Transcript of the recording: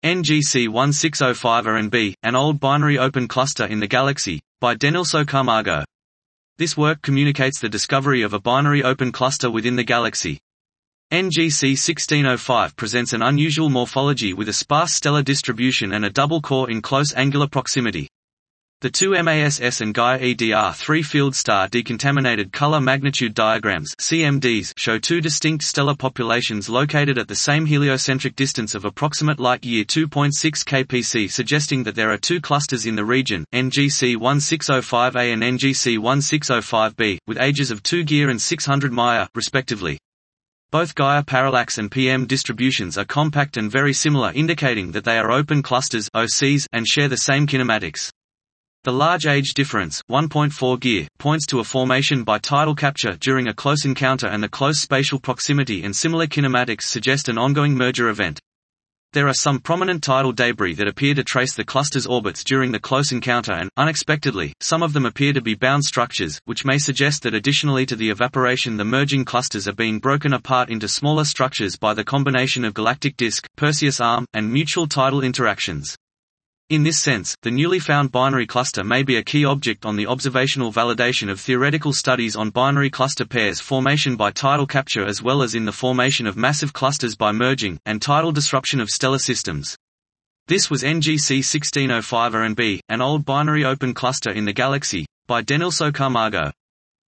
NGC 1605A and B, an old binary open cluster in the galaxy, by Denilso Camargo. This work communicates the discovery of a binary open cluster within the galaxy. NGC 1605 presents an unusual morphology with a sparse stellar distribution and a double core in close angular proximity. The two MASS and Gaia EDR 3-field star decontaminated color magnitude diagrams (CMDs) show two distinct stellar populations located at the same heliocentric distance of approximate light-year 2.6 kpc, suggesting that there are two clusters in the region, NGC 1605A and NGC 1605B, with ages of 2 Gear and 600 Maya, respectively. Both Gaia parallax and PM distributions are compact and very similar, indicating that they are open clusters (OCs) and share the same kinematics. The large age difference, 1.4 Gear, points to a formation by tidal capture during a close encounter, and the close spatial proximity and similar kinematics suggest an ongoing merger event. There are some prominent tidal debris that appear to trace the cluster's orbits during the close encounter and, unexpectedly, some of them appear to be bound structures, which may suggest that additionally to the evaporation the merging clusters are being broken apart into smaller structures by the combination of galactic disk, Perseus arm, and mutual tidal interactions. In this sense, the newly found binary cluster may be a key object on the observational validation of theoretical studies on binary cluster pairs formation by tidal capture, as well as in the formation of massive clusters by merging, and tidal disruption of stellar systems. This was NGC 1605A and B, an old binary open cluster in the galaxy, by Denilso Camargo.